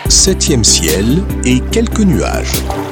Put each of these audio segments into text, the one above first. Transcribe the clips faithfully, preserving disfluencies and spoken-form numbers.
Septième ciel et quelques nuages.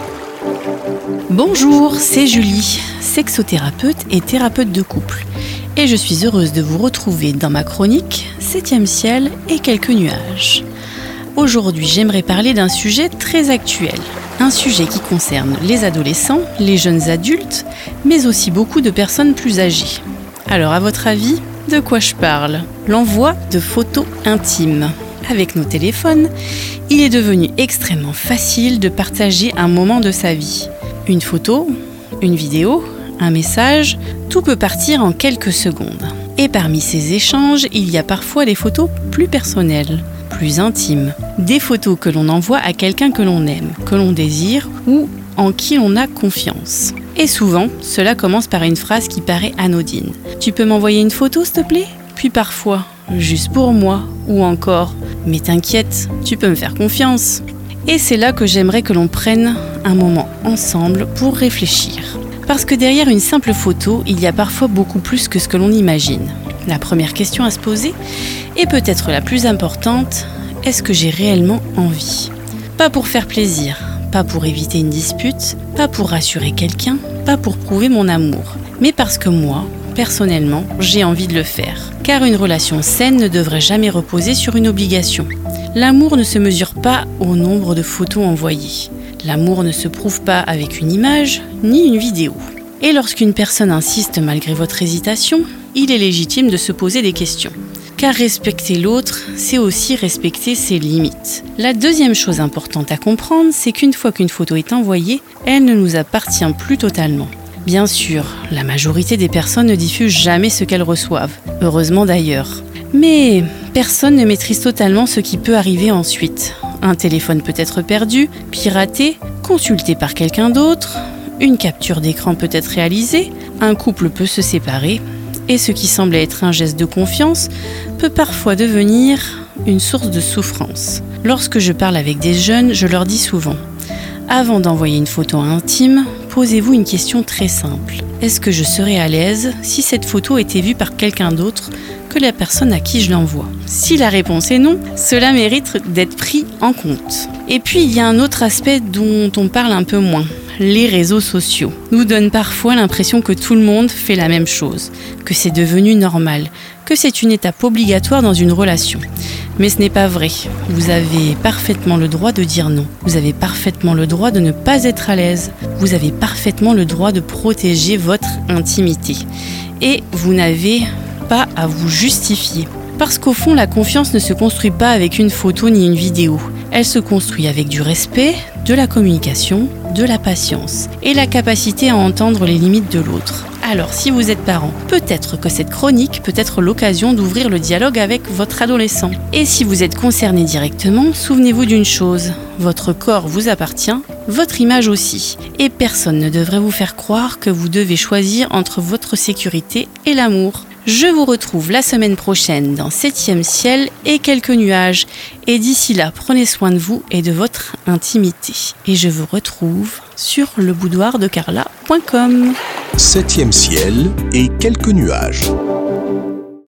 Bonjour, c'est Julie, sexothérapeute et thérapeute de couple. Et je suis heureuse de vous retrouver dans ma chronique Septième ciel et quelques nuages. Aujourd'hui, j'aimerais parler d'un sujet très actuel. Un sujet qui concerne les adolescents, les jeunes adultes, mais aussi beaucoup de personnes plus âgées. Alors, à votre avis, de quoi je parle ? L'envoi de photos intimes. Avec nos téléphones, il est devenu extrêmement facile de partager un moment de sa vie. Une photo, une vidéo, un message, tout peut partir en quelques secondes. Et parmi ces échanges, il y a parfois des photos plus personnelles, plus intimes. Des photos que l'on envoie à quelqu'un que l'on aime, que l'on désire ou en qui l'on a confiance. Et souvent, cela commence par une phrase qui paraît anodine. « Tu peux m'envoyer une photo, s'il te plaît ?» Puis parfois, « Juste pour moi » ou encore « Mais t'inquiète, tu peux me faire confiance ». Et c'est là que j'aimerais que l'on prenne un moment ensemble pour réfléchir. Parce que derrière une simple photo, il y a parfois beaucoup plus que ce que l'on imagine. La première question à se poser, et peut-être la plus importante, est-ce que j'ai réellement envie ? Pas pour faire plaisir, pas pour éviter une dispute, pas pour rassurer quelqu'un, pas pour prouver mon amour, mais parce que moi, personnellement, j'ai envie de le faire. Car une relation saine ne devrait jamais reposer sur une obligation. L'amour ne se mesure pas au nombre de photos envoyées. L'amour ne se prouve pas avec une image, ni une vidéo. Et lorsqu'une personne insiste malgré votre hésitation, il est légitime de se poser des questions. Car respecter l'autre, c'est aussi respecter ses limites. La deuxième chose importante à comprendre, c'est qu'une fois qu'une photo est envoyée, elle ne nous appartient plus totalement. Bien sûr, la majorité des personnes ne diffusent jamais ce qu'elles reçoivent, heureusement d'ailleurs. Mais personne ne maîtrise totalement ce qui peut arriver ensuite. Un téléphone peut être perdu, piraté, consulté par quelqu'un d'autre, une capture d'écran peut être réalisée, un couple peut se séparer, et ce qui semble être un geste de confiance peut parfois devenir une source de souffrance. Lorsque je parle avec des jeunes, je leur dis souvent « Avant d'envoyer une photo intime, posez-vous une question très simple. Est-ce que je serais à l'aise si cette photo était vue par quelqu'un d'autre que la personne à qui je l'envoie ? Si la réponse est non, cela mérite d'être pris en compte. Et puis, il y a un autre aspect dont on parle un peu moins. Les réseaux sociaux nous donnent parfois l'impression que tout le monde fait la même chose, que c'est devenu normal, que c'est une étape obligatoire dans une relation. Mais ce n'est pas vrai. Vous avez parfaitement le droit de dire non. Vous avez parfaitement le droit de ne pas être à l'aise. Vous avez parfaitement le droit de protéger votre intimité. Et vous n'avez pas à vous justifier. Parce qu'au fond, la confiance ne se construit pas avec une photo ni une vidéo. Elle se construit avec du respect, de la communication, de la patience et la capacité à entendre les limites de l'autre. Alors, si vous êtes parent, peut-être que cette chronique peut être l'occasion d'ouvrir le dialogue avec votre adolescent. Et si vous êtes concerné directement, souvenez-vous d'une chose, votre corps vous appartient, votre image aussi. Et personne ne devrait vous faire croire que vous devez choisir entre votre sécurité et l'amour. Je vous retrouve la semaine prochaine dans Septième ciel et quelques nuages. Et d'ici là, prenez soin de vous et de votre intimité. Et je vous retrouve sur le boudoir de carla point com. Septième ciel et quelques nuages.